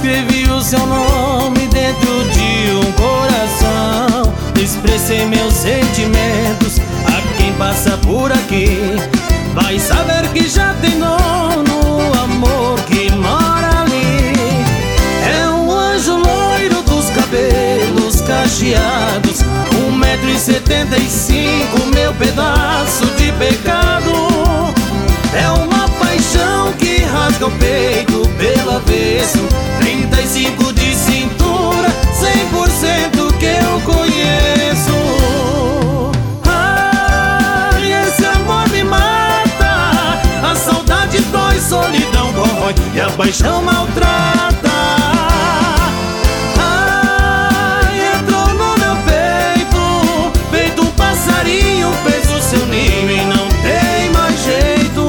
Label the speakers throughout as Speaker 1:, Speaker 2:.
Speaker 1: escrevi o seu nome dentro de um coração. Expressei meus sentimentos a quem passa por aqui. Vai saber que já tem dono o amor que mora ali. É um anjo loiro dos cabelos cacheados, 1,75 m, meu pedaço de pecado. É uma paixão que rasga o peito pelo avesso, 35 de cintura, 100% que eu conheço. Ai, esse amor me mata, a saudade dói, solidão corrói e a paixão maltrata. Ai, entrou no meu peito, feito um passarinho, fez o seu ninho e não tem mais jeito.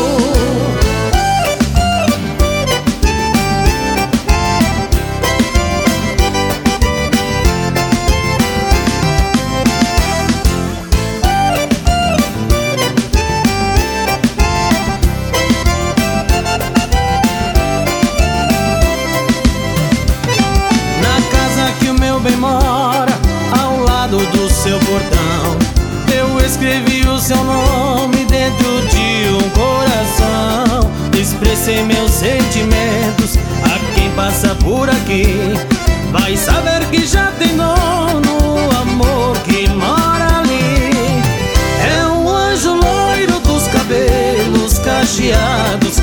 Speaker 1: Bem mora ao lado do seu portão. Eu escrevi o seu nome dentro de um coração. Expressei meus sentimentos a quem passa por aqui. Vai saber que já tem dono o amor que mora ali. É um anjo loiro dos cabelos cacheados,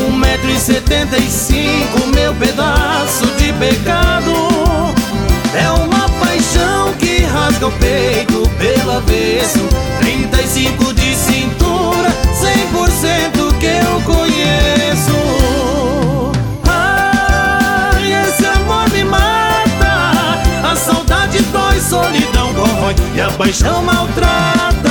Speaker 1: 1,75 m, meu pedaço de pecado. É uma paixão que rasga o peito pelo avesso, 35 de cintura, 100% que eu conheço. Ai, esse amor me mata, a saudade dói, solidão corrói e a paixão maltrata.